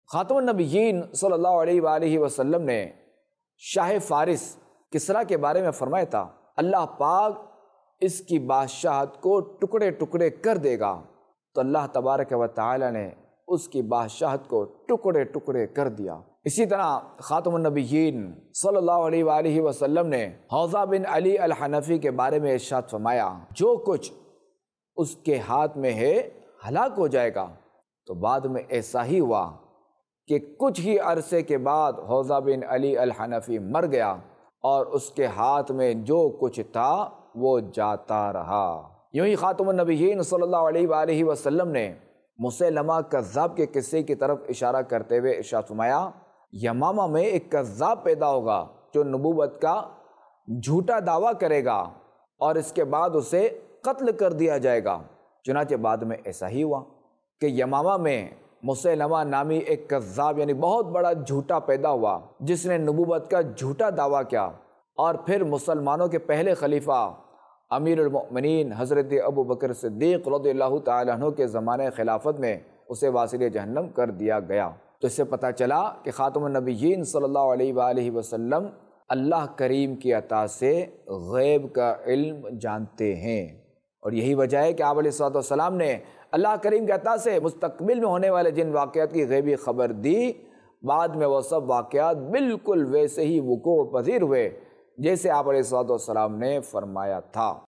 خاتم النبیین صلی اللہ علیہ وآلہ وسلم نے شاہ فارس کسریٰ کے بارے میں فرمایا تھا، اللہ پاک اس کی بادشاہت کو ٹکڑے ٹکڑے کر دے گا، تو اللہ تبارک و تعالی نے اس کی بادشاہت کو ٹکڑے ٹکڑے کر دیا۔ اسی طرح خاتم النبیین صلی اللہ علیہ وآلہ وسلم نے حوضہ بن علی الحنفی کے بارے میں ارشاد فرمایا، جو کچھ اس کے ہاتھ میں ہے ہلاک ہو جائے گا۔ تو بعد میں ایسا ہی ہوا کہ کچھ ہی عرصے کے بعد حوضہ بن علی الحنفی مر گیا اور اس کے ہاتھ میں جو کچھ تھا وہ جاتا رہا۔ یوں ہی خاتم النبیین صلی اللہ علیہ وآلہ وسلم نے مسیلمہ کذاب کے قصے کی طرف اشارہ کرتے ہوئے ارشاد فرمایا، یمامہ میں ایک کذاب پیدا ہوگا جو نبوت کا جھوٹا دعویٰ کرے گا اور اس کے بعد اسے قتل کر دیا جائے گا۔ چنانچہ بعد میں ایسا ہی ہوا کہ یمامہ میں مسیلمہ نامی ایک کذاب یعنی بہت بڑا جھوٹا پیدا ہوا جس نے نبوت کا جھوٹا دعویٰ کیا، اور پھر مسلمانوں کے پہلے خلیفہ امیر المؤمنین حضرت ابو بکر صدیق رضی اللہ تعالیٰ عنہ کے زمانے خلافت میں اسے واصل جہنم کر دیا گیا۔ تو اس سے پتہ چلا کہ خاتم النبیین صلی اللہ علیہ وآلہ وسلم اللہ کریم کی عطا سے غیب کا علم جانتے ہیں، اور یہی وجہ ہے کہ آپ علیہ الصلوۃ والسلام نے اللہ کریم کی عطا سے مستقبل میں ہونے والے جن واقعات کی غیبی خبر دی، بعد میں وہ سب واقعات بالکل ویسے ہی وقوع پذیر ہوئے جیسے آپ علیہ الصلوۃ والسلام نے فرمایا تھا۔